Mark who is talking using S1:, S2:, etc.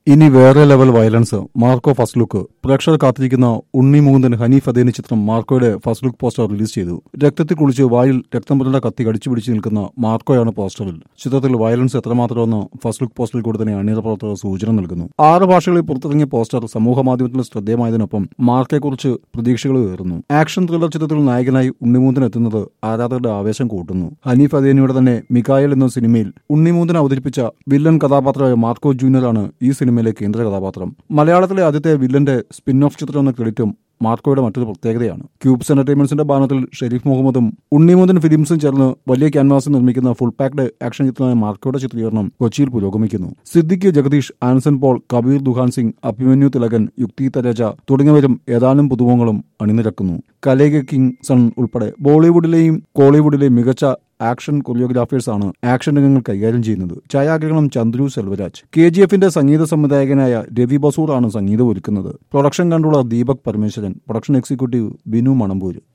S1: ഇനി വേറെ level violence. Marco first look. പ്രേക്ഷകർ കാത്തിരിക്കുന്ന ഉണ്ണി മുകുന്ദൻ ഹനീഫ് അദേനി ചിത്രം മാർക്കോയുടെ ഫസ്റ്റ് ലുക്ക് പോസ്റ്റർ റിലീസ് ചെയ്തു. രക്തത്തിൽ കുളിച്ച് വായിൽ രക്തം പുരണ്ട കത്തി കടിച്ചു പിടിച്ച് നിൽക്കുന്ന മാർക്കോയാണ് പോസ്റ്ററിൽ. ചിത്രത്തിൽ വയലൻസ് എത്രമാത്രമെന്ന് ഫസ്റ്റ് ലുക്ക് പോസ്റ്ററിൽ കൂടി തന്നെ അണിയറ പ്രവർത്തകർ സൂചന നൽകുന്നു. 6 ഭാഷകളിൽ പുറത്തിറങ്ങിയ പോസ്റ്റർ സമൂഹ മാധ്യമത്തിൽ ശ്രദ്ധേയമായതിനൊപ്പം മാർക്കയെക്കുറിച്ച് പ്രതീക്ഷകൾ ഉയർന്നു. ആക്ഷൻ ത്രില്ലർ ചിത്രത്തിൽ നായകനായി ഉണ്ണിമുകുന്ദൻ എത്തുന്നത് ആരാധകരുടെ ആവേശം കൂട്ടുന്നു. ഹനീഫ് അദേനിയുടെ തന്നെ മികായൽ എന്ന സിനിമയിൽ ഉണ്ണിമുകുന്ദൻ അവതരിപ്പിച്ച വില്ലൻ കഥാപാത്രമായ മാർക്കോ ജൂനിയറാണ് ഈ സിനിമയിലെ കേന്ദ്ര കഥാപാത്രം. മലയാളത്തിലെ ആദ്യത്തെ വില്ലന്റെ സ്പിൻ ഓഫ് ചിത്രം എന്ന ക്രെഡിറ്റും മാർക്കോയുടെ മറ്റൊരു പ്രത്യേകതയാണ്. ക്യൂബ്സ് എന്റർടൈൻമെന്റ്സിന്റെ ബാനറിൽ ഷെരീഫ് മുഹമ്മദും ഉണ്ണിമുകുന്ദൻ ഫിലിംസും ചേർന്ന് വലിയ ക്യാൻവാസിൽ നിർമ്മിക്കുന്ന ഫുൾ പാക്ഡ് ആക്ഷൻ ചിത്രമായ മാർക്കോയുടെ ചിത്രീകരണം കൊച്ചിയിൽ പുരോഗമിക്കുന്നു. സിദ്ദിഖ്, ജഗദീഷ്, ആൻസൺ പോൾ, കബീർ ദുഹാൻ സിംഗ്, അഭിമന്യു തിലകൻ, യുക്തി തരേജ തുടങ്ങിയവരും ഏതാനും പുതുമുഖങ്ങളും അണിനിരക്കുന്നു. കലേഗ കിങ് സൺ ഉൾപ്പെടെ ബോളിവുഡിലെയും കോളിവുഡിലെയും മികച്ച ആക്ഷൻ കൊറിയോഗ്രാഫേഴ്സാണ് ആക്ഷൻ രംഗങ്ങൾ കൈകാര്യം ചെയ്യുന്നത്. ഛായാഗ്രഹണം ചന്ദ്രു സെൽവരാജ്. KGF-ന്റെ സംഗീത സംവിധായകനായ രവി ബസൂർ ആണ് സംഗീതം ഒരുക്കുന്നത്. Production controller Deepak Parameswaran. Production executive Binu Manampoor.